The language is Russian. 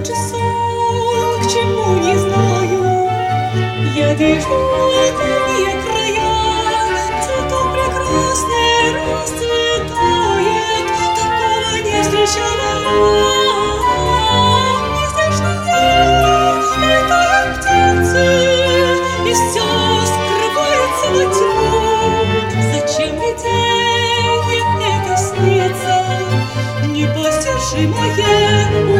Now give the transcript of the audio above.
ночи сон, к чему не знаю. Я вижу дальние края, цветок прекрасный расцветает, такого не встречала. Нездешние летают птицы, и все скрывается во тьму. Зачем виденье это снится, непостижимое?